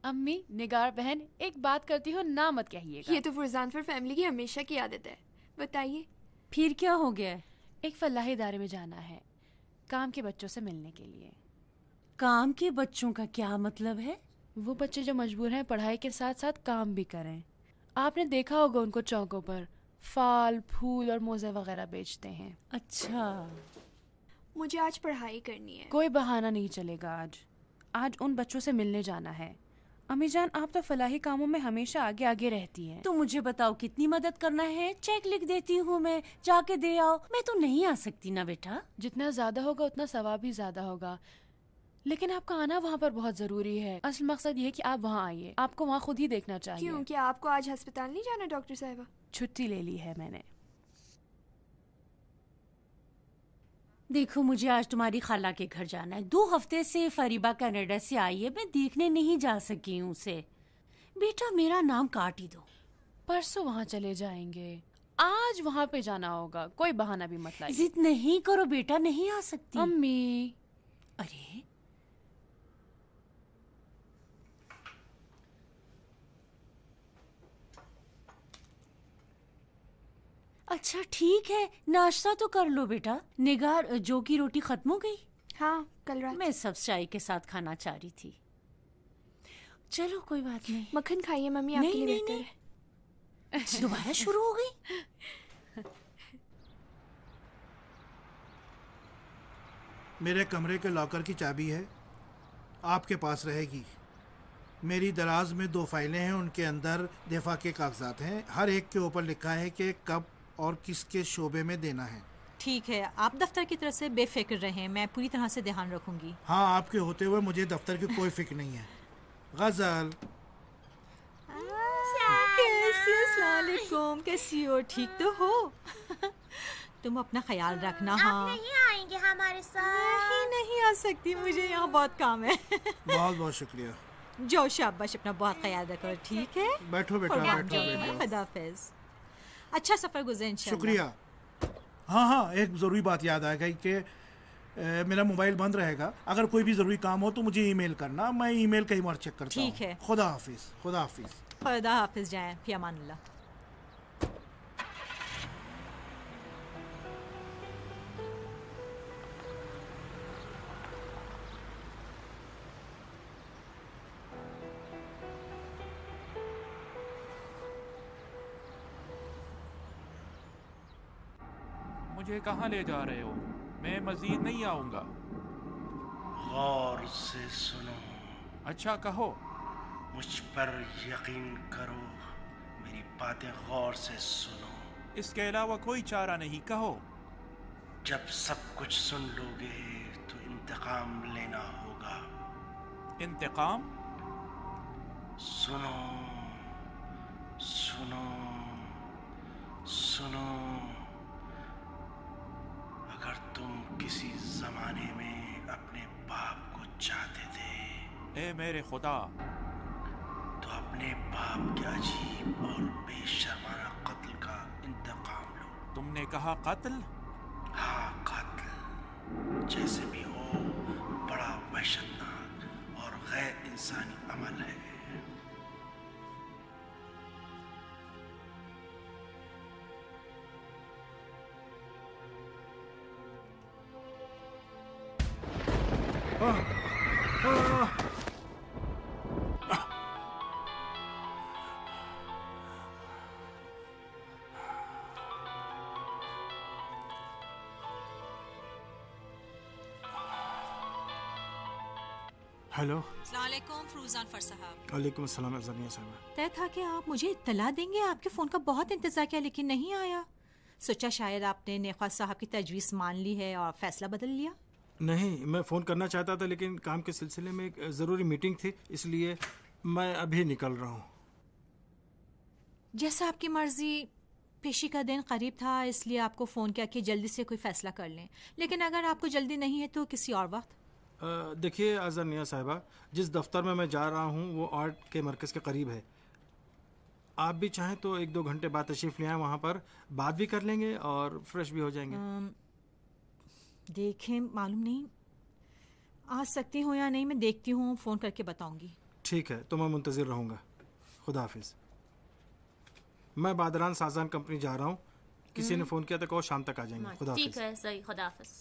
अम्मी, निगार बहन, एक बात करती हो ना मत कहिएगा। ये तो फरजान फर फैमिली की हमेशा की आदत है। बताइए फिर क्या हो गया? एक फलाही इदारे में जाना है काम के बच्चों से मिलने के लिए। काम के बच्चों का क्या मतलब है? वो बच्चे जो मजबूर हैं पढ़ाई के साथ साथ काम भी करें। आपने देखा होगा उनको चौकों पर फल फूल और मोजे वगैरह बेचते हैं। अच्छा, मुझे आज पढ़ाई करनी है। कोई बहाना नहीं चलेगा। आज उन बच्चों से मिलने जाना है। अम्मी जान, आप तो फलाही कामों में हमेशा आगे आगे रहती हैं। तो मुझे बताओ कितनी मदद करना है? चेक लिख देती हूँ मैं, जाके दे आओ। मैं तो नहीं आ सकती ना बेटा। जितना ज्यादा होगा उतना सवाब भी ज्यादा होगा, लेकिन आपका आना वहाँ पर बहुत जरूरी है। असल मकसद ये है कि आप वहाँ आइए। आपको वहाँ खुद ही देखना चाहिए। क्यों, क्या आपको आज अस्पताल नहीं जाना डॉक्टर साहिबा? छुट्टी ले ली है मैंने। देखो, मुझे आज तुम्हारी खाला के घर जाना है। 2 हफ्ते से फरीबा कनाडा से आई है, मैं देखने नहीं जा सकी हूँ उसे। बेटा मेरा नाम काट ही दो। परसों वहाँ चले जाएंगे, आज वहाँ पे जाना होगा। कोई बहाना भी मत लाइए। जिद नहीं करो बेटा, नहीं आ सकती। अम्मी, अरे अच्छा ठीक है, नाश्ता तो कर लो बेटा। निगार, जो की रोटी खत्म हो गई? हाँ, कल रात। मैं सब चाय के साथ खाना चाह रही थी। चलो कोई बात नहीं। मक्खन खाइए मम्मी, आपके लिए बेहतर है। दोबारा शुरू हो गई? मेरे कमरे के लॉकर की चाबी है, आपके पास रहेगी। मेरी दराज में 2 फाइलें हैं, उनके अंदर दफा के कागजात हैं। हर एक के ऊपर लिखा है कि कब और किसके शोबे में देना है। ठीक है, आप दफ्तर की तरफ से बेफिक्र रहें, मैं पूरी तरह से ध्यान रखूंगी। हाँ, आपके होते हुए मुझे दफ्तर की कोई फिक्र नहीं है। गजल, कैसी हो? ठीक तो हो? तुम अपना ख्याल रखना। हाँ, आप नहीं आएंगे हमारे साथ? नहीं आ सकती, मुझे यहाँ बहुत काम है। बहुत बहुत शुक्रिया। जो शाबाश, अपना बहुत ख्याल रखो। ठीक है, बैठो बेटा, बैठो बैठो। खुदाफिज। अच्छा सफर गुजरे इंशाल्लाह। शुक्रिया। हाँ, एक ज़रूरी बात याद आ गई कि मेरा मोबाइल बंद रहेगा। अगर कोई भी ज़रूरी काम हो तो मुझे ईमेल करना, मैं ईमेल कई बार चेक करता हूँ। ठीक है। खुदा हाफिज। खुदा हाफिज। खुदा हाफिज, जाएं फी अमानिल्लाह। मुझे कहाँ ले जा रहे हो? मैं मजीद नहीं आऊँगा। गौर से सुनो। अच्छा कहो। मुझ पर यकीन करो, मेरी बातें गौर से सुनो। इसके अलावा कोई चारा नहीं, कहो। जब सब कुछ सुन लोगे तो इंतकाम लेना होगा। इंतकाम? सुनो सुनो सुनो। अगर तुम किसी जमाने में अपने बाप को चाहते थे, ए मेरे खुदा, तो अपने बाप के अजीब और बेशर्माना कत्ल का इंतकाम लो। तुमने कहा कत्ल? हाँ, कत्ल। जैसे भी हो, बड़ा वहशतनाक और गैर इंसानी अमल है। हेलो। अस्सलामुअलैकुम फरूजान फर साहब। वालेकुम अस्सलाम अज़निया साहबा। तय था कि आप मुझे इत्तला देंगे। आपके फ़ोन का बहुत इंतज़ार किया लेकिन नहीं आया। सोचा शायद आपने नेखा साहब की तजवीज़ मान ली है और फैसला बदल लिया। नहीं, मैं फ़ोन करना चाहता था लेकिन काम के सिलसिले में एक ज़रूरी मीटिंग थी, इसलिए मैं अभी निकल रहा हूँ। जैसा आपकी मर्ज़ी। पेशी का दिन करीब था, इसलिए आपको फ़ोन किया कि जल्दी से कोई फ़ैसला कर लें, लेकिन अगर आपको जल्दी नहीं है तो किसी और वक्त। देखिए अज़निया साहिबा, जिस दफ्तर में मैं जा रहा हूँ वो आर्ट के मरकज़ के करीब है। आप भी चाहें तो 1-2 घंटे बाद तशरीफ़ ले आएं, वहाँ पर बात भी कर लेंगे और फ्रेश भी हो जाएंगे। देखें, मालूम नहीं आ सकती हूँ या नहीं, मैं देखती हूँ, फ़ोन करके बताऊँगी। ठीक है, तो मैं मुंतज़िर रहूँगा। खुदा हाफिज़। मैं बादरान साजान कंपनी जा रहा हूँ। किसी ने फ़ोन किया तो कहो शाम तक आ जाएंगे। खुदा हाफिज़। ठीक है, सही, खुदा हाफिज़।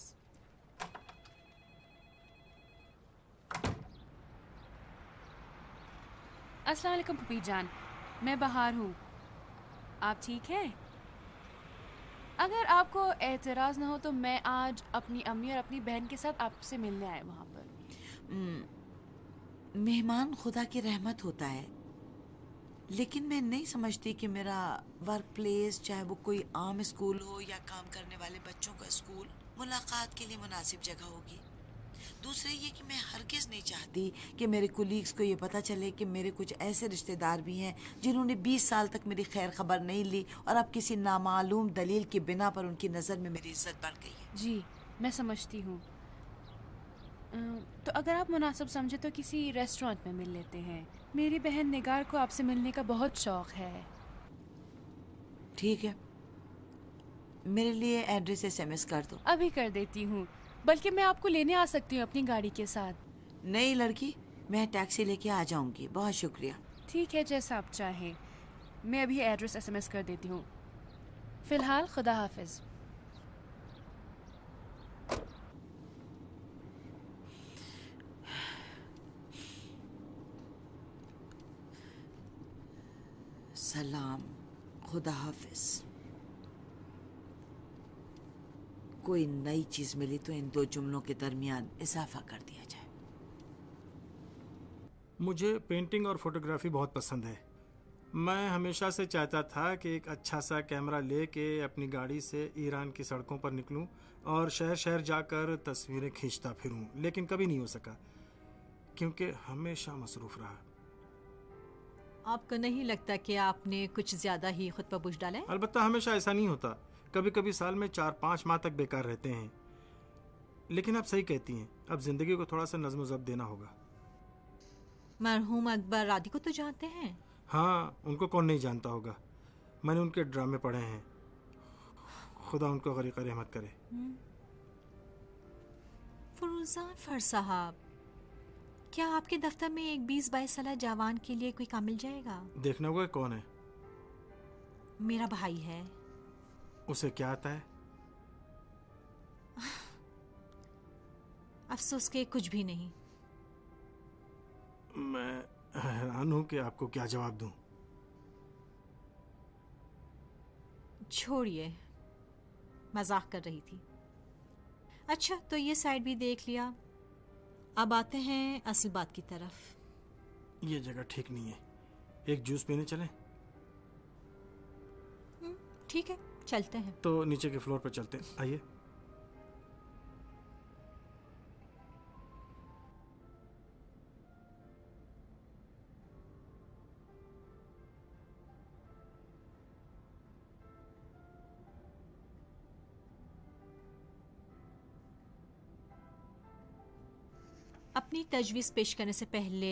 अस्सलाम वालेकुम पुपी जान, मैं बाहर हूँ। आप ठीक हैं? अगर आपको एतराज़ ना हो तो मैं आज अपनी अम्मी और अपनी बहन के साथ आपसे मिलने आए वहाँ पर। मेहमान खुदा की रहमत होता है, लेकिन मैं नहीं समझती कि मेरा वर्क प्लेस, चाहे वो कोई आम स्कूल हो या काम करने वाले बच्चों का स्कूल, मुलाकात के लिए मुनासिब जगह होगी। दूसरा ये कि मैं हरगिज़ नहीं चाहती कि मेरे कुलीग्स को ये पता चले कि मेरे कुछ ऐसे रिश्तेदार भी हैं जिन्होंने 20 साल तक मेरी खैर खबर नहीं ली और अब किसी नामालूम दलील की बिना पर उनकी नज़र में मेरी इज्जत बढ़ गई है। जी, मैं समझती हूँ। तो अगर आप मुनासिब समझे तो किसी रेस्टोरेंट में मिल लेते हैं। मेरी बहन निगार को आपसे मिलने का बहुत शौक है। ठीक है, मेरे लिए एड्रेस SMS कर दो। अभी कर देती हूँ, बल्कि मैं आपको लेने आ सकती हूँ अपनी गाड़ी के साथ। नहीं लड़की, मैं टैक्सी लेके आ जाऊंगी। बहुत शुक्रिया। ठीक है, जैसा आप चाहें। मैं अभी एड्रेस SMS कर देती हूँ। फिलहाल खुदा हाफिज। सलाम, खुदा हाफिज। कोई नई चीज मिली तो इन दो जुमलों के दरमियान इजाफा कर दिया जाए। मुझे पेंटिंग और फोटोग्राफी बहुत पसंद है। मैं हमेशा से चाहता था कि एक अच्छा सा कैमरा लेके अपनी गाड़ी से ईरान की सड़कों पर निकलूं और शहर शहर जाकर तस्वीरें खींचता फिरूं, लेकिन कभी नहीं हो सका क्योंकि हमेशा मसरूफ रहा। आपको नहीं लगता कि आपने कुछ ज्यादा ही खुद पर बोझ डाला है? अलबत्ता हमेशा ऐसा नहीं होता, कभी कभी साल में 4-5 माह तक बेकार रहते हैं। लेकिन आप सही कहती हैं, अब जिंदगी को थोड़ा सा नज़्म ज़ब्त देना होगा। मरहूम अकबर रादी को तो जानते हैं? हाँ, उनको कौन नहीं जानता होगा। मैंने उनके ड्रामे पढ़े हैं। खुदा उनको गरीक़ रहमत करे। फरूजान फर साहब, क्या आपके दफ्तर में एक 20-22 साल जवान के लिए कोई काम मिल जाएगा? देखना होगा कौन है। मेरा भाई है। उसे क्या आता है? अफसोस के कुछ भी नहीं। मैं हैरान हूं कि आपको क्या जवाब दूं। छोड़िए, मजाक कर रही थी। अच्छा, तो ये साइड भी देख लिया, अब आते हैं असल बात की तरफ। ये जगह ठीक नहीं है, एक जूस पीने चलें? ठीक है, चलते हैं। तो नीचे के फ्लोर पर चलते हैं, आइए। अपनी तजवीज़ पेश करने से पहले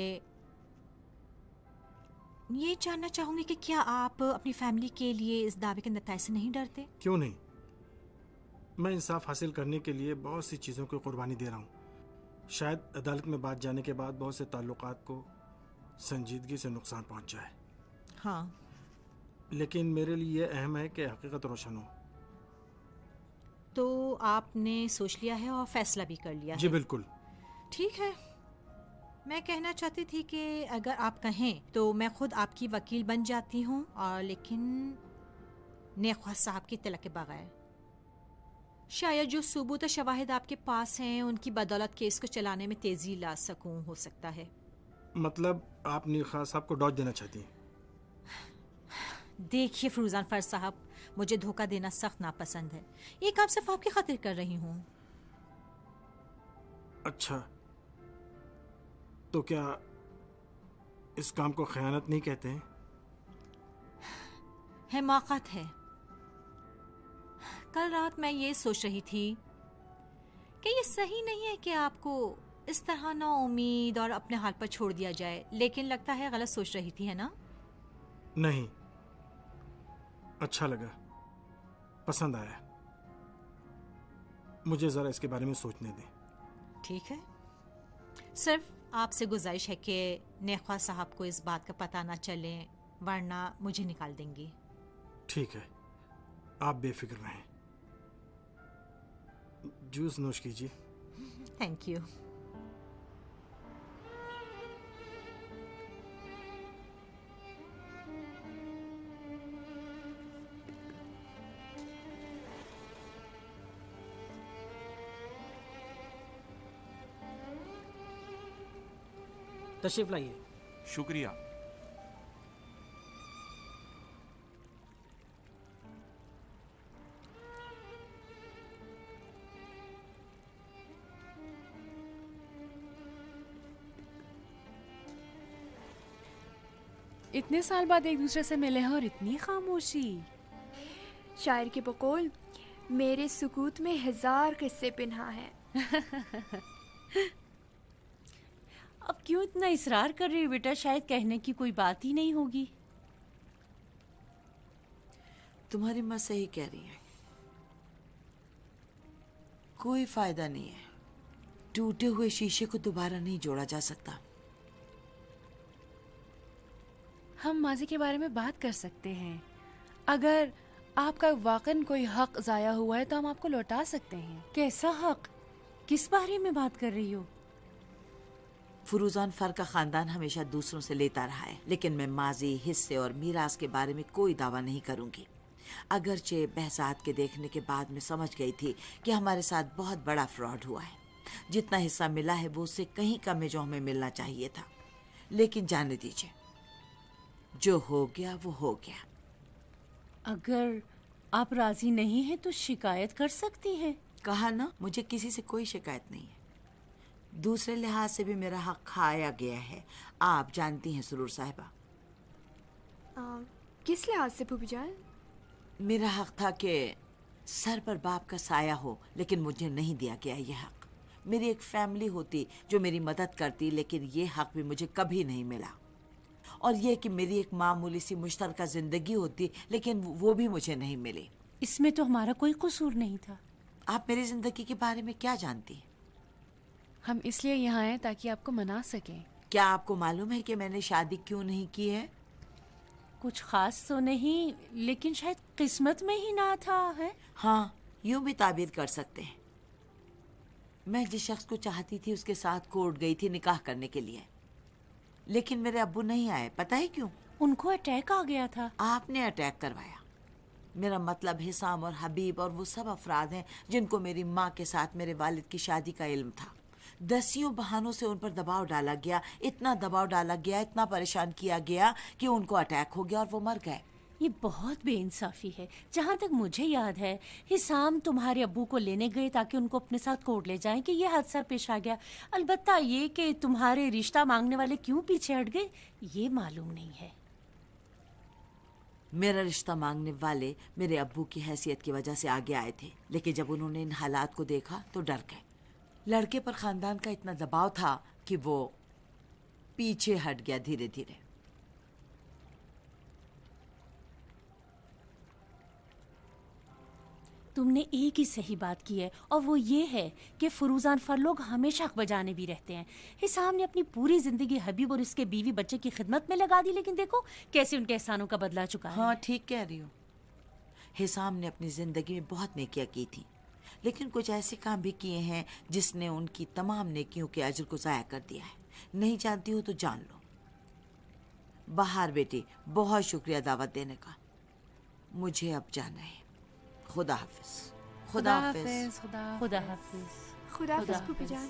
ये जानना चाहूंगी कि क्या आप अपनी फैमिली के लिए इस दावे के नतीजे से नहीं डरते? क्यों नहीं, मैं इंसाफ हासिल करने के लिए बहुत सी चीज़ों की कुर्बानी दे रहा हूँ। शायद अदालत में बात जाने के बाद बहुत से ताल्लुकात को संजीदगी से नुकसान पहुँच जाए। हाँ, लेकिन मेरे लिए ये अहम है कि हकीकत रोशन हो। तो आपने सोच लिया है और फैसला भी कर लिया जी है? बिल्कुल। ठीक है, मैं कहना चाहती थी कि अगर आप कहें तो मैं खुद आपकी वकील बन जाती हूँ, और लेकिन नेख्वा साहब की तलब के बगैर। शायद जो सबूत और शवाहिद आपके पास हैं उनकी बदौलत केस को चलाने में तेजी ला सकूं, हो सकता है। मतलब आप नेख्वा साहब को डॉज देना चाहती हैं? देखिए फरूजान फर साहब, मुझे धोखा देना सख्त नापसंद है। ये काम सिर्फ आपकी खातिर कर रही हूँ। अच्छा, तो क्या इस काम को खयानत नहीं कहते हैं? हिमाकत है। कल रात मैं ये सोच रही थी कि ये सही नहीं है कि आपको इस तरह ना उम्मीद और अपने हाल पर छोड़ दिया जाए, लेकिन लगता है गलत सोच रही थी, है ना? नहीं, अच्छा लगा, पसंद आया। मुझे जरा इसके बारे में सोचने दें। ठीक है, सिर्फ आपसे गुजारिश है कि नेख्वा साहब को इस बात का पता ना चले, वरना मुझे निकाल देंगी। ठीक है, आप बेफिक्र रहें। जूस नोश कीजिए। Thank you. तशरीफ लाइए। शुक्रिया। इतने साल बाद एक दूसरे से मिले हैं और इतनी खामोशी। शायर के बकौल मेरे सुकूत में 1000 किस्से पिन्हा हैं। अब क्यों इतना इसरार कर रही हो बेटा? शायद कहने की कोई बात ही नहीं होगी। तुम्हारी माँ सही कह रही है, कोई फायदा नहीं है। टूटे हुए शीशे को दोबारा नहीं जोड़ा जा सकता। हम माजी के बारे में बात कर सकते हैं। अगर आपका वाकई कोई हक जाया हुआ है तो हम आपको लौटा सकते हैं। कैसा हक? किस बारे में बात कर रही हो? फुरूजान फर का खानदान हमेशा दूसरों से लेता रहा है, लेकिन मैं माजी, हिस्से और मीरास के बारे में कोई दावा नहीं करूंगी। अगरचे बहसात के देखने के बाद मैं समझ गई थी कि हमारे साथ बहुत बड़ा फ्रॉड हुआ है। जितना हिस्सा मिला है वो उससे कहीं कम है जो हमें मिलना चाहिए था। लेकिन जाने दीजिए, जो हो गया वो हो गया। अगर आप राजी नहीं हैं तो शिकायत कर सकती हैं। कहा ना, मुझे किसी से कोई शिकायत नहीं है। दूसरे लिहाज से भी मेरा हक खाया गया है, आप जानती हैं सुरूर साहिबा। किस लिहाज से फूफी जान? मेरा हक था कि सर पर बाप का साया हो, लेकिन मुझे नहीं दिया गया यह हक। मेरी एक फैमिली होती जो मेरी मदद करती, लेकिन ये हक भी मुझे कभी नहीं मिला। और ये कि मेरी एक मामूली सी मुश्तरका जिंदगी होती, लेकिन वो भी मुझे नहीं मिली। इसमें तो हमारा कोई कसूर नहीं था। आप मेरी जिंदगी के बारे में क्या जानती हैं? हम इसलिए यहाँ आए ताकि आपको मना सकें। क्या आपको मालूम है कि मैंने शादी क्यों नहीं की है? कुछ खास तो नहीं, लेकिन शायद किस्मत में ही ना था, है? हाँ, यूं भी ताबीर कर सकते हैं। मैं जिस शख्स को चाहती थी उसके साथ कोर्ट गई थी निकाह करने के लिए, लेकिन मेरे अब्बू नहीं आए। पता है क्यों? उनको अटैक आ गया था। आपने अटैक करवाया। मेरा मतलब हिसाम और हबीब और वो सब अफराद हैं जिनको मेरी माँ के साथ मेरे वालिद की शादी का इल्म था। दसियों बहानों से उन पर दबाव डाला गया, इतना दबाव डाला गया, इतना परेशान किया गया कि उनको अटैक हो गया और वो मर गए। ये बहुत बेइंसाफी है। जहाँ तक मुझे याद है, हिसाम तुम्हारे अब्बू को लेने गए ताकि उनको अपने साथ कोर्ट ले जाएं कि ये हादसा पेश आ गया। अलबत्ता ये कि तुम्हारे रिश्ता मांगने वाले क्यों पीछे हट गए, ये मालूम नहीं है। मेरा रिश्ता मांगने वाले मेरे अब्बू की हैसियत की वजह से आगे आए थे, लेकिन जब उन्होंने इन हालात को देखा तो डर गए। लड़के पर खानदान का इतना दबाव था कि वो पीछे हट गया धीरे धीरे। तुमने एक ही सही बात की है, और वो ये है कि फुरूजान फर लोग हमेशा हक बजाने भी रहते हैं। हिसाम ने अपनी पूरी जिंदगी हबीब और उसके बीवी बच्चे की खिदमत में लगा दी, लेकिन देखो कैसे उनके एहसानों का बदला चुका है। हाँ, ठीक कह रही हो। हिसाम ने अपनी जिंदगी में बहुत नेकियां की थी, लेकिन कुछ ऐसे काम भी किए हैं जिसने उनकी तमाम नेकियों के अजर को जाया कर दिया है। नहीं जानती हो तो जान लो। बाहर बेटी, बहुत शुक्रिया दावत देने का। मुझे अब जाना है। खुदा हाफिज। खुदा हाफिज। खुदा हाफिज। खुदा हाफिज फूफी जान।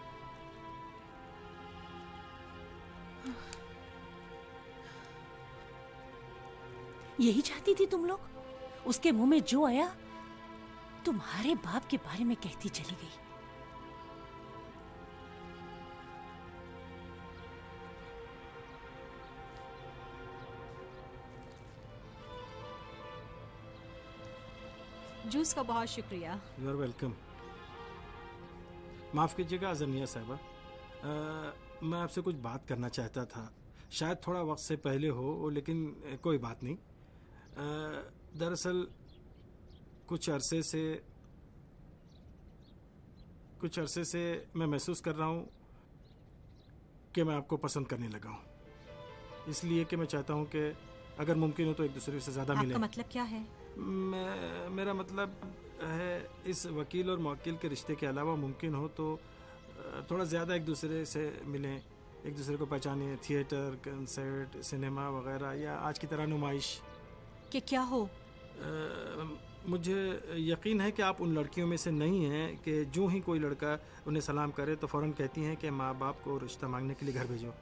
यही चाहती थी तुम लोग? उसके मुंह में जो आया तुम्हारे बाप के बारे में कहती चली गई। जूस का बहुत शुक्रिया। You are welcome. माफ़ कीजिएगा अजनिया साहिबा, मैं आपसे कुछ बात करना चाहता था। शायद थोड़ा वक्त से पहले हो, लेकिन कोई बात नहीं। दरअसल कुछ अरसे से मैं महसूस कर रहा हूँ कि मैं आपको पसंद करने लगा हूँ, इसलिए कि मैं चाहता हूँ कि अगर मुमकिन हो तो एक दूसरे से ज़्यादा मिलें। आपका मतलब क्या है? मेरा मतलब है इस वकील और मवक्किल के रिश्ते के अलावा मुमकिन हो तो थोड़ा ज़्यादा एक दूसरे से मिलें, एक दूसरे को पहचानें, थिएटर, कंसर्ट, सिनेमा वगैरह, या आज की तरह नुमाइश। कि क्या हो? मुझे यकीन है कि आप उन लड़कियों में से नहीं हैं कि जो ही कोई लड़का उन्हें सलाम करे तो फ़ौरन कहती हैं कि माँ बाप को रिश्ता मांगने के लिए घर भेजो।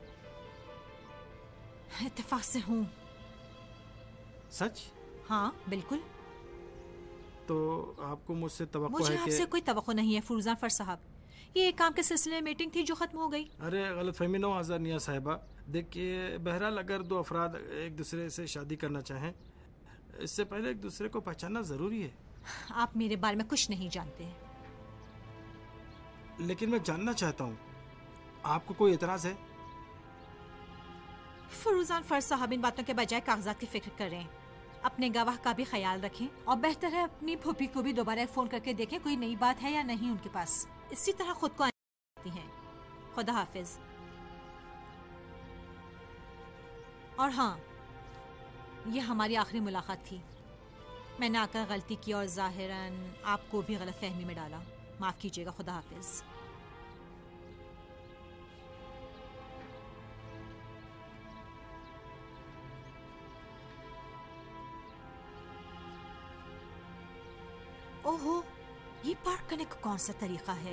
इत्तेफाक से हूँ। सच? हाँ बिल्कुल। तो आपको मुझसे तवक्को मुझे है कि... आपसे कोई तवक्को नहीं है फुरजान फर साहब। ये एक काम के सिलसिले में मीटिंग थी जो खत्म हो गई। अरे गलत फहमी न हो आज़ानिया साहिबा। देखिए, बहरहाल अगर दो अफराद एक दूसरे से शादी करना चाहें, इससे पहले एक दूसरे को पहचानना ज़रूरी है। आप मेरे बारे में कुछ नहीं जानते। लेकिन मैं जानना चाहता हूँ, आपको कोई एतराज़ है? फुरजान फर साहब, इन बातों के बजाय कागजात की फिक्र करें, अपने गवाह का भी ख्याल रखें और बेहतर है अपनी फूफी को भी दोबारा फोन करके देखें कोई नई बात है या नहीं उनके पास। इसी तरह खुद को आती हैं। खुदा हाफिज। और हाँ, ये हमारी आखिरी मुलाकात थी। मैंने आकर गलती की और जाहिरन आपको भी गलत फहमी में डाला। माफ कीजिएगा। खुदा हाफिज। ओहो, ये पार्क करने का कौन सा तरीका है?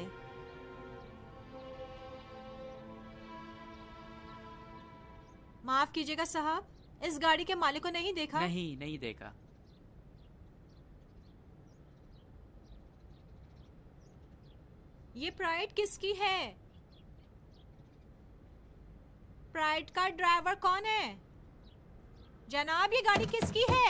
माफ कीजिएगा साहब, इस गाड़ी के मालिक को नहीं देखा? नहीं देखा। ये प्राइड किसकी है? प्राइड का ड्राइवर कौन है? जनाब, ये गाड़ी किसकी है?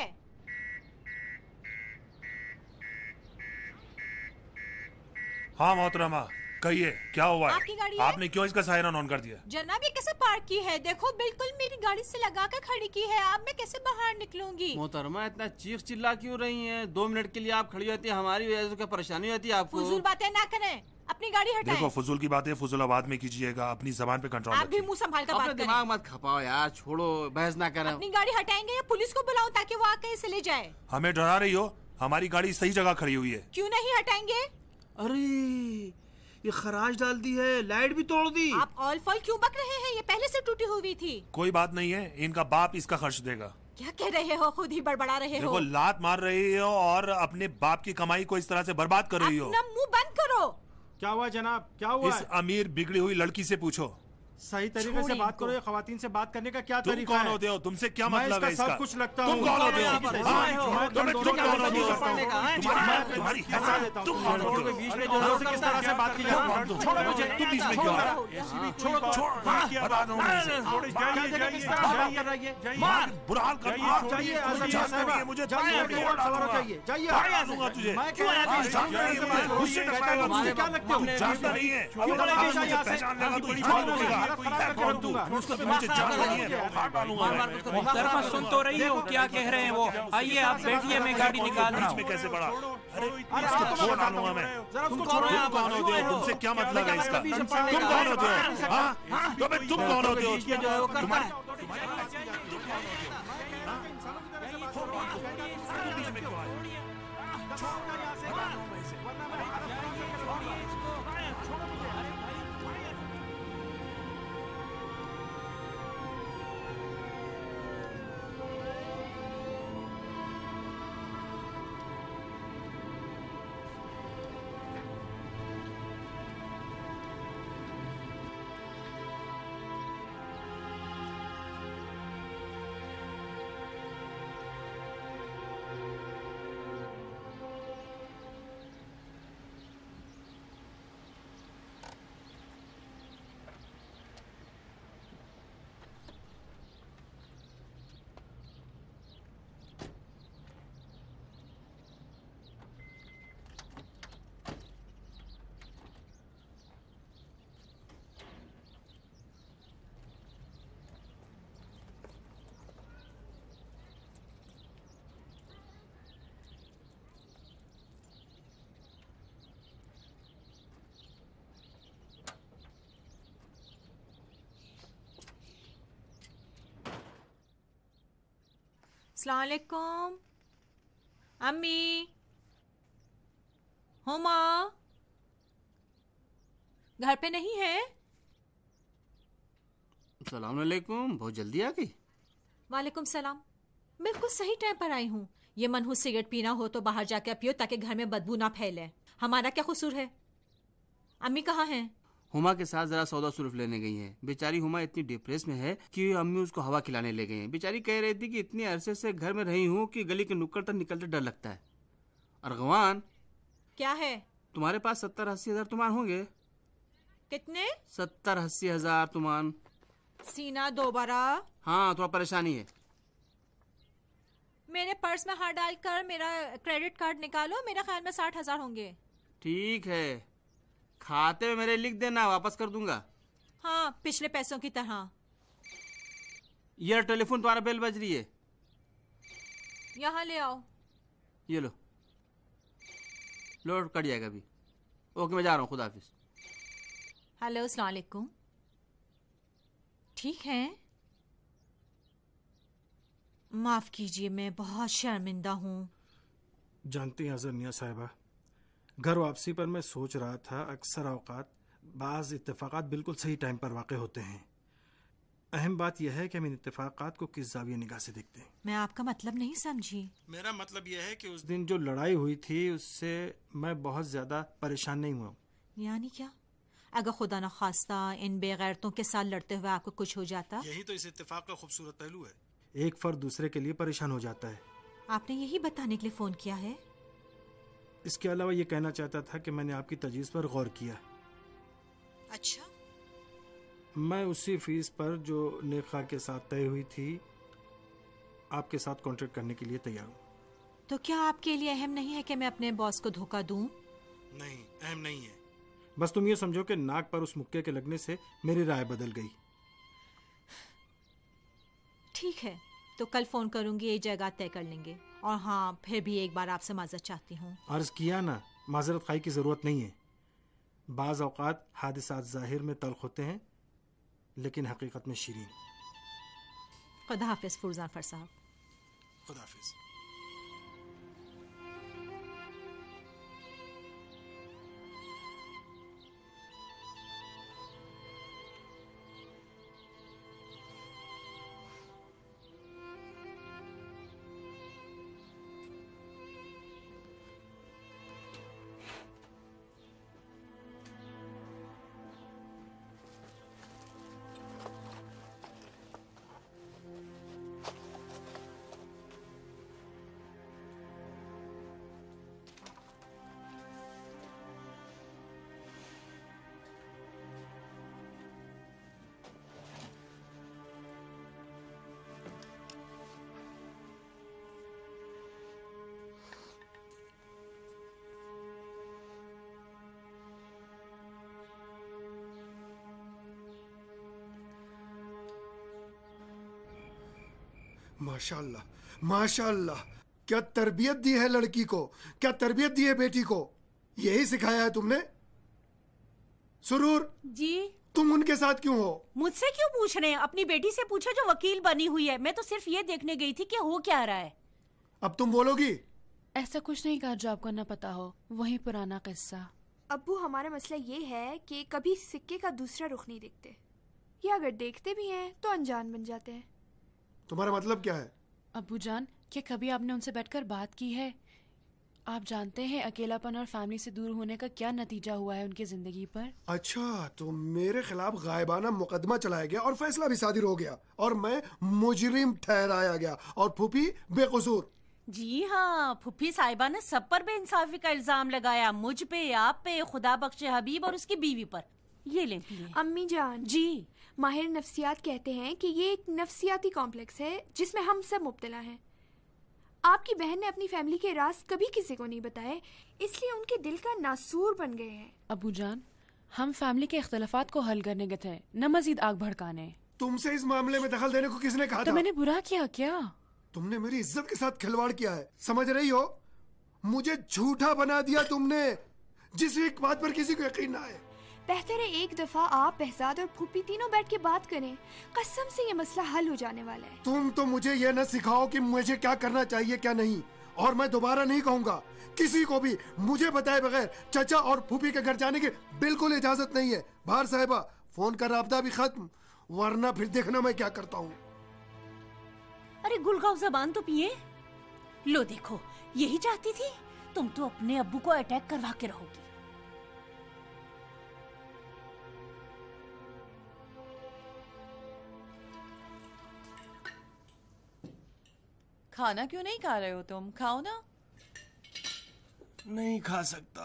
हाँ मोहतरमा, कहिए क्या हुआ है? आपकी गाड़ी है? आपने क्यों इसका सायरन ऑन कर दिया? जनाब, ये कैसे पार्क की है? देखो, बिल्कुल मेरी गाड़ी से लगा कर खड़ी की है। अब मैं कैसे बाहर निकलूंगी? मोहतरमा, इतना चीख चिल्ला क्यों रही हैं? 2 मिनट के लिए आप खड़ी होती है, हमारी वजह से क्या परेशानी होती है आपको? फजूल बातें ना करें, अपनी गाड़ी हटाएं। देखो, फजूल की बातें फजूलाबाद में कीजिएगा, अपनी जबान पे कंट्रोल आप भी मुंह संभाल कर बात करें। दिमाग मत खपाओ यार, छोड़ो, बहस ना करें। अपनी गाड़ी हटाएंगे या पुलिस को बुलाऊं ताकि वो आके इसे ले जाए? हमें डरा रही हो? हमारी गाड़ी सही जगह खड़ी हुई है। क्यों नहीं हटाएंगे? अरे, ये खराज डाल दी है, लाइट भी तोड़ दी। आप ऑल फॉल क्यों बक रहे हैं? ये पहले से टूटी हुई थी। कोई बात नहीं है, इनका बाप इसका खर्च देगा। क्या कह रहे हो? खुद ही बड़बड़ा रहे हो। देखो, लात मार रही हो और अपने बाप की कमाई को इस तरह से बर्बाद कर रही हो। अपना मुंह बंद करो। क्या हुआ जनाब, क्या हुआ? इस अमीर बिगड़ी हुई लड़की से पूछो। सही तरीके से बात करो। ये खवातीन से बात करने का क्या तरीका है? तुम कौन होते हो? तुमसे क्या मतलब है इसका? सब कुछ लगता तुम कौन होते हो? तुम कौन होते हो? तुम्हारी तुम कौन होते हो? बीच में जो किस तरह से बात की जाती है? छोड़ो मुझे। तुम बीच में क्यों आ रहे हो? छोड़ो, बता दो मुझे। बुरा हाल कर दिया। जाइए, मुझे जाइए, तुझे मैं क्या लगते हो? जानता नहीं है। पहचान लेगा तो मोहतरमा, सुन तो रही हो क्या कह रहे हैं वो? आइए आप बैठिए, मैं गाड़ी निकाल रहा हूँ। कैसे पड़ा? अरे इसको डालूंगा मैं। तुम कौन होते हो? तुमसे क्या मतलब है इसका? तुम कौन होते हो? हाँ, तुम कौन होते हो? अस्सलाम वालेकुम। अम्मी, हुमा घर पे नहीं है? सलाम अलैकुम, बहुत जल्दी आ गई। वालेकुम सलाम। बिल्कुल सही टाइम पर आई हूँ। ये मनहूस सिगरेट पीना हो तो बाहर जाके पियो ताकि घर में बदबू ना फैले। हमारा क्या कसूर है? अम्मी कहाँ हैं? हुमा के साथ जरा सौदा सुरुफ लेने गई हैं। बेचारी हुमा इतनी डिप्रेस में है कि अम्मी उसको हवा खिलाने ले गई हैं। बेचारी कह रही थी कि इतने अरसे से घर में रही हूँ कि गली के नुक्कड़ तक निकलते डर लगता है। अरगवान, क्या है? तुम्हारे पास 70-80 हजार तुमान होंगे? कितने? 70-80 हजार तुमान। सीना दोबारा। हाँ, थोड़ा परेशानी है। मेरे पर्स में हाथ डालकर मेरा क्रेडिट कार्ड निकालो। मेरा ख्याल में 60,000 होंगे। ठीक है, खाते में मेरे लिख देना, वापस कर दूंगा। हाँ, पिछले पैसों की तरह। ये टेलीफोन तुम्हारा बेल बज रही है, यहाँ ले आओ। ये लो, लोड कट जाएगा अभी। ओके, मैं जा रहा हूँ, खुदा हाफिज। हेलो, अस्सलाम वालेकुम। ठीक है, माफ कीजिए, मैं बहुत शर्मिंदा हूँ। जानती हैं अजनिया साहिबा, घर वापसी पर मैं सोच रहा था अक्सर औकात बाज़ इत्तेफाकात बिल्कुल सही टाइम पर वाक़ होते हैं। अहम बात यह है कि हम इन इत्तेफाकात को किस ज़ाविया निगाह से देखते हैं। मैं आपका मतलब नहीं समझी। मेरा मतलब यह है कि उस दिन जो लड़ाई हुई थी उससे मैं बहुत ज़्यादा परेशान नहीं हुआ। यानी क्या? अगर खुदा न खास्ता इन बेगैरतों के साथ लड़ते हुए आपको कुछ हो जाता? यही तो इस इत्तेफाक का खूबसूरत पहलू है, एक फर्द दूसरे के लिए परेशान हो जाता है। आपने यही बताने के लिए फोन किया है? इसके अलावा ये कहना चाहता था कि मैंने आपकी तजवीज़ पर गौर किया। अच्छा, मैं उसी फीस पर जो नेखा के साथ तय हुई थी आपके साथ कॉन्ट्रैक्ट करने के लिए तैयार हूँ। तो क्या आपके लिए अहम नहीं है कि मैं अपने बॉस को धोखा दूं? नहीं, अहम नहीं है। बस तुम ये समझो कि नाक पर उस मुक्के के लगने से मेरी राय बदल गई। ठीक है, तो कल फोन करूंगी, ये जगह तय कर लेंगे। और हाँ, फिर भी एक बार आपसे माजरत चाहती हूँ। अर्ज किया ना, माजरत खाई की ज़रूरत नहीं है। बाज़ औक़ात हादिसात ज़ाहिर में तल्ख होते हैं लेकिन हकीकत में शीरीन। खुदा हाफिज़ फुरजान साहब। खुदा हाफिज़। माशाल्लाह, माशाल्लाह, क्या तरबियत दी है लड़की को, क्या तरबियत दी है बेटी को। यही सिखाया है तुमने? सुरूर जी, तुम उनके साथ क्यों हो? मुझसे क्यों पूछ रहे हैं? अपनी बेटी से पूछो जो वकील बनी हुई है। मैं तो सिर्फ ये देखने गई थी कि हो क्या रहा है। अब तुम बोलोगी? ऐसा कुछ नहीं कहा जो आपको न पता हो, वही पुराना किस्सा। अब्बू, हमारा मसला ये है कि कभी सिक्के का दूसरा रुख नहीं देखते, या अगर देखते भी हैं तो अनजान बन जाते हैं। तुम्हारा मतलब क्या है? अब्बू जान, क्या कभी आपने उनसे बैठकर बात की है? आप जानते हैं अकेलापन और फैमिली से दूर होने का क्या नतीजा हुआ है उनकी जिंदगी पर? अच्छा, तो मेरे खिलाफ गायबाना मुकदमा चलाया गया और फैसला भी सादिर हो गया और मैं मुजरिम ठहराया गया और फूफी बेकसूर। जी हाँ, फूफी साहिबा ने सब पर बेइंसाफी का इल्जाम लगाया, मुझ पे, आप पे, खुदा बख्शे हबीब और उसकी बीवी पर। ये लें पिए। अम्मी जान जी, माहिर नफ्सियात कहते हैं कि ये एक नफ्सियाती कॉम्प्लेक्स है जिसमें हम सब मुब्तला हैं। आपकी बहन ने अपनी फैमिली के राज कभी किसी को नहीं बताए, इसलिए उनके दिल का नासूर बन गए हैं। अबू जान, हम फैमिली के इख्तलाफात को हल करने गए थे, न मजीद आग भड़काने। तुमसे इस मामले में दखल देने को किसने कहा तो था? मैंने बुरा किया क्या? तुमने मेरी इज्जत के साथ खिलवाड़ किया है, समझ रही हो? मुझे झूठा बना दिया तुमने, जिस एक बात पर किसी को यकीन ना आए। बेहतर है एक दफा आप, बहजाद और फूफी तीनों बैठ के बात करें। कसम से ये मसला हल हो जाने वाला है। तुम तो मुझे ये न सिखाओ कि मुझे क्या करना चाहिए क्या नहीं, और मैं दोबारा नहीं कहूँगा किसी को भी मुझे बताए बगैर चचा और फूफी के घर जाने की बिल्कुल इजाजत नहीं है। बाहर साहिबा, फोन का राब्ता भी खत्म, वरना फिर देखना मैं क्या करता हूँ। अरे गुलगांव जबान तो पिए। लो देखो, यही चाहती थी, तुम तो अपने अब्बू को अटैक करवा के रहोगी। खाना क्यों नहीं खा रहे हो तुम? खाओ ना। नहीं खा सकता,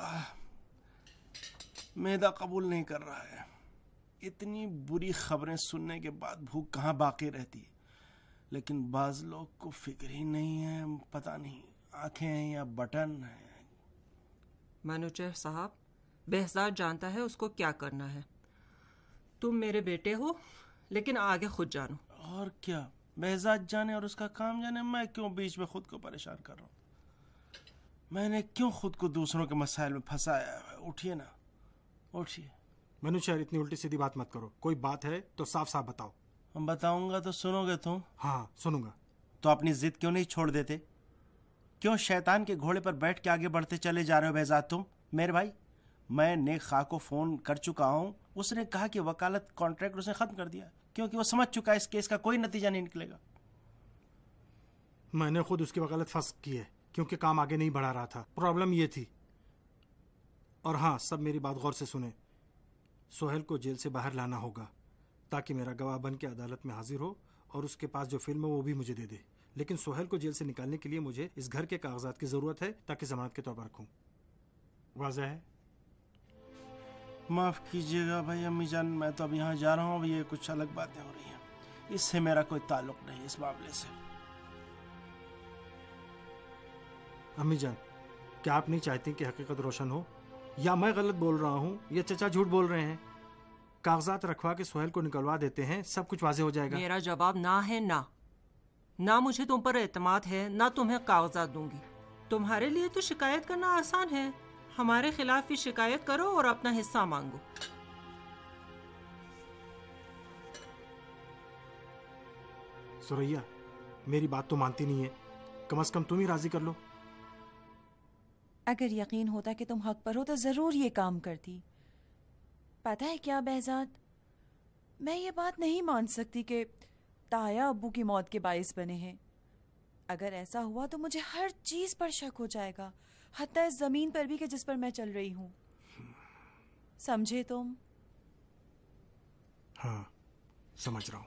मैदा कबूल नहीं कर रहा है। इतनी बुरी खबरें सुनने के बाद भूख कहाँ बाकी रहती है, लेकिन बाज लोग को फिक्र ही नहीं है। पता नहीं आंखें हैं या बटन है। मैनेजर साहब, बेहजाद जानता है उसको क्या करना है। तुम मेरे बेटे हो, लेकिन आगे खुद जानो। और क्या, बेहजाद जाने और उसका काम जाने, मैं क्यों बीच में खुद को परेशान कर रहा हूँ? मैंने क्यों खुद को दूसरों के मसाइल में फंसाया है? उठिए ना, उठिए। मनुष्य, इतनी उल्टी सीधी बात मत करो। कोई बात है तो साफ साफ बताओ। हम बताऊंगा तो सुनोगे तुम? हाँ, सुनूंगा। तो अपनी जिद क्यों नहीं छोड़ देते? क्यों शैतान के घोड़े पर बैठ के आगे बढ़ते चले जा रहे हो बेहजाद तुम? मेरे भाई, मैं नेक खा को फोन कर चुका हूँ। उसने कहा कि वकालत कॉन्ट्रैक्ट उसने खत्म कर दिया, क्योंकि वो समझ चुका है इस केस का कोई नतीजा नहीं निकलेगा। मैंने खुद उसकी वकालत फंस की है, क्योंकि काम आगे नहीं बढ़ा रहा था। प्रॉब्लम ये थी। और हाँ, सब मेरी बात गौर से सुने। सोहेल को जेल से बाहर लाना होगा, ताकि मेरा गवाह बन के अदालत में हाजिर हो और उसके पास जो फिल्म है वो भी मुझे दे दे। लेकिन सोहेल को जेल से निकालने के लिए मुझे इस घर के कागजात की जरूरत है, ताकि जमानत के तौर पर रखूं। वाज़ेह है? माफ कीजिएगा भाई अम्मी जान, मैं तो अब यहाँ जा रहा हूँ। अब ये कुछ अलग बातें हो रही हैं, इससे मेरा कोई ताल्लुक नहीं इस मामले से। अम्मी जान, क्या आप नहीं चाहती कि हकीकत रोशन हो, या मैं गलत बोल रहा हूँ, या चचा झूठ बोल रहे हैं? कागजात रखवा के सोहेल को निकलवा देते हैं, सब कुछ वाजे हो जाएगा। मेरा जवाब ना है। ना मुझे तुम पर एतमाद है, ना तुम्हें कागजात दूंगी। तुम्हारे लिए तो शिकायत करना आसान है। हमारे खिलाफ ही शिकायत करो और अपना हिस्सा मांगो। सुरैया, मेरी बात तो मानती नहीं है, कम से कम तुम ही राजी कर लो। अगर यकीन होता कि तुम हक पर हो तो जरूर ये काम करती। पता है क्या बेहजाद, मैं ये बात नहीं मान सकती कि ताया अब्बू की मौत के बाइस बने हैं। अगर ऐसा हुआ तो मुझे हर चीज पर शक हो जाएगा, हत्ता इस जमीन पर भी कि जिस पर मैं चल रही हूँ। समझे तुम? हाँ, समझ रहा हूँ।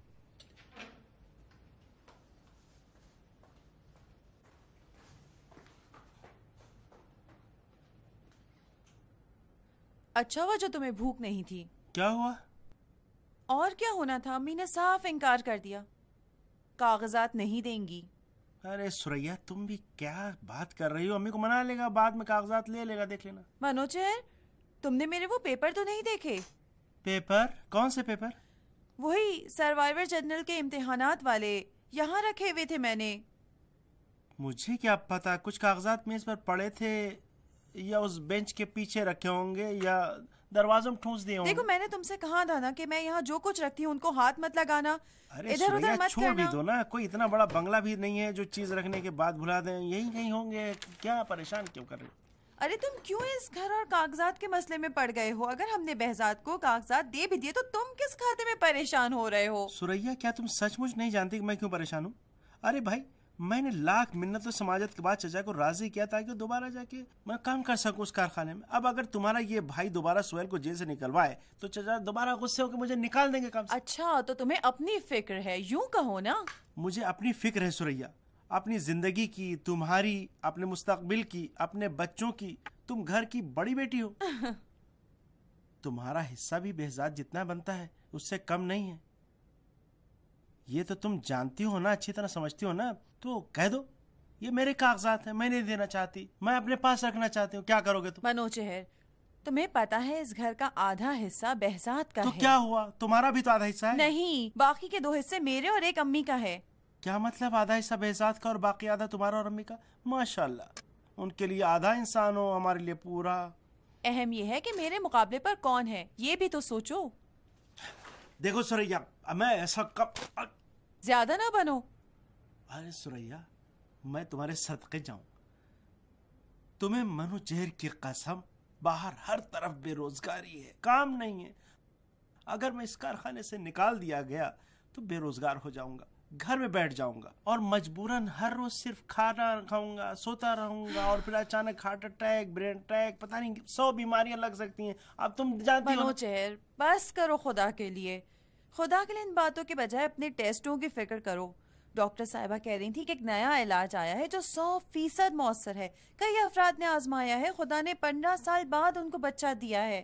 अच्छा हुआ जो तुम्हें भूख नहीं थी। क्या हुआ? और क्या होना था, अम्मी ने साफ इनकार कर दिया, कागजात नहीं देंगी। अरे सुरैया, तुम भी क्या बात कर रही हो? अम्मी को मना लेगा, बाद में कागजात ले लेगा, देख लेना। मनोजर, तुमने मेरे वो पेपर तो नहीं देखे? पेपर? कौन से पेपर? वही सर्वाइवर जनरल के इम्तिहानात वाले, यहाँ रखे हुए थे मैंने। मुझे क्या पता, कुछ कागजात मेज पर पड़े थे, या उस बेंच के पीछे रखे होंगे, या दरवाजों में ठूंस दिए होंगे। देखो, मैंने तुमसे कहा था ना कि मैं यहाँ जो कुछ रखती हूँ उनको हाथ मत लगाना, इधर उधर मत छोड़ भी दो ना। कोई इतना बड़ा बंगला भी नहीं है जो चीज रखने के बाद भुला दें। यही कहीं होंगे, क्या परेशान क्यों कर रहे हो? अरे तुम क्यों इस घर और कागजात के मसले में पड़ गए हो? अगर हमने बेहजाद को कागजात दे भी दिए तो तुम किस खाते में परेशान हो रहे हो? सुरैया, क्या तुम सचमुच नहीं जानती कि मैं क्यों परेशान हूँ? अरे भाई, मैंने लाख मिन्नतों समाजत के बाद चचा को राजी किया ताकि वो दोबारा जाके मैं काम कर सकूं उस कारखाने में। अब अगर तुम्हारा ये भाई दोबारा सोहेल को जेल से निकलवाए तो चचा दोबारा गुस्से होकर मुझे निकाल देंगे काम से। अच्छा, तो तुम्हें अपनी फिक्र है, यूं कहो ना। मुझे अपनी फिक्र है सुरैया, अपनी जिंदगी की, तुम्हारी, अपने मुस्तकबिल की, अपने बच्चों की। तुम घर की बड़ी बेटी हो। तुम्हारा हिस्सा भी बेहजाद जितना बनता है उससे कम नहीं है। ये तो तुम जानती हो ना, अच्छी तरह समझती हो ना। तो कह दो ये मेरे कागजात हैं, मैं नहीं देना चाहती, मैं अपने पास रखना चाहती हूँ। क्या करोगे तुम? मनोजर, तुम्हें पता है इस घर का आधा हिस्सा बेहजाद का तो है। क्या हुआ, तुम्हारा भी तो आधा हिस्सा है। नहीं, बाकी के 2 हिस्से मेरे और एक अम्मी का है। क्या मतलब? आधा हिस्सा बेहजाद का और बाकी आधा तुम्हारा और अम्मी का? माशाल्लाह, उनके लिए आधा इंसान हो, हमारे लिए पूरा। अहम ये है कि मेरे मुकाबले पर कौन है, ये भी तो सोचो। देखो सुरैया, मैं ऐसा कब... ज्यादा ना बनो। अरे सुरैया, मैं तुम्हारे सदके जाऊं। तुम्हें मनु जहर की कसम, बाहर हर तरफ बेरोजगारी है, काम नहीं है। अगर मैं इस कारखाने से निकाल दिया गया तो बेरोजगार हो जाऊंगा, घर में बैठ जाऊंगा और मजबूरन हर रोज सिर्फ खाना खाऊंगा, सोता रहूंगा और फिर अचानक हार्ट अटैक, ब्रेन अटैक, पता नहीं 100 बीमारियां लग सकती हैं। अब तुम जानती हो। चेहर बस करो खुदा के लिए। खुदा के लिए इन बातों के बजाय अपने टेस्टों की फिक्र करो। डॉक्टर साहिबा कह रही थी कि एक नया इलाज आया है जो 100% मौसर है। कई अफराद ने आजमाया है, खुदा ने 15 साल बाद उनको बच्चा दिया है।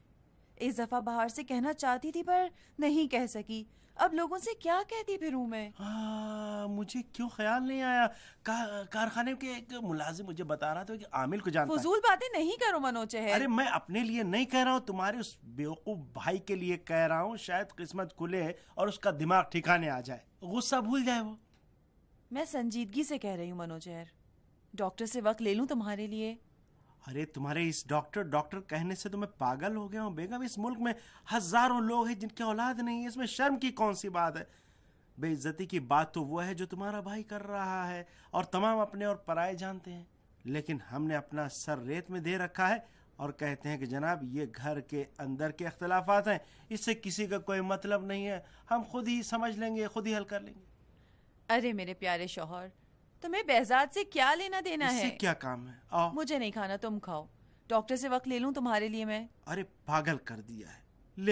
इस दफा बाहर से कहना चाहती थी पर नहीं कह सकी। अब लोगों से क्या कहती फिरूं मैं? मुझे क्यों ख्याल नहीं आया। कारखाने के एक मुलाजिम मुझे बता रहा था कि आमिल को जानता है। फजूल बातें नहीं करो मनोचहर। अरे मैं अपने लिए नहीं कह रहा हूँ, तुम्हारे उस बेवकूफ भाई के लिए कह रहा हूँ। शायद किस्मत खुले और उसका दिमाग ठिकाने आ जाए, गुस्सा भूल जाए वो। मैं संजीदगी से कह रही हूँ मनोचहर। डॉक्टर से वक्त ले लूं तुम्हारे लिए? अरे तुम्हारे इस डॉक्टर कहने से तो मैं पागल हो गया हूँ बेगम। इस मुल्क में हजारों लोग हैं जिनके औलाद नहीं है, इसमें शर्म की कौन सी बात है। बेइज्जती की बात तो वो है जो तुम्हारा भाई कर रहा है और तमाम अपने और पराए जानते हैं। लेकिन हमने अपना सर रेत में दे रखा है और कहते हैं कि जनाब ये घर के अंदर के इख्तिलाफात हैं, इससे किसी का कोई मतलब नहीं है, हम खुद ही समझ लेंगे, खुद ही हल कर लेंगे। अरे मेरे प्यारे शौहर, तुम्हें बेहजाद से क्या लेना देना है? इससे क्या काम है? आओ। मुझे नहीं खाना, तुम खाओ। डॉक्टर से वक्त ले लूं तुम्हारे लिए मैं? अरे पागल कर दिया है।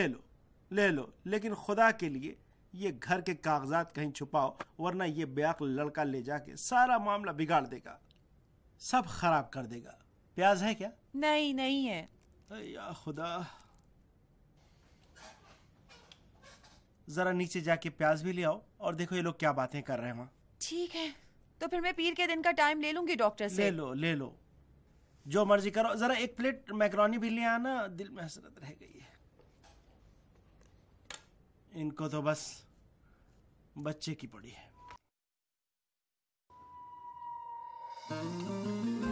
ले लो, लेकिन खुदा के लिए ये घर के कागजात कहीं छुपाओ, वरना ये बेअक्ल लड़का ले जाके सारा मामला बिगाड़ देगा, सब खराब कर देगा। प्याज है क्या? नहीं है। या खुदा, जरा नीचे जाके प्याज भी ले आओ और देखो ये लोग क्या बातें कर रहे हैं वहां। ठीक है, तो फिर मैं पीर के दिन का टाइम ले लूंगी डॉक्टर से। ले लो, जो मर्जी करो। जरा एक प्लेट मैकरोनी भी ले आना, दिल में हसरत रह गई है। इनको तो बस बच्चे की पड़ी है।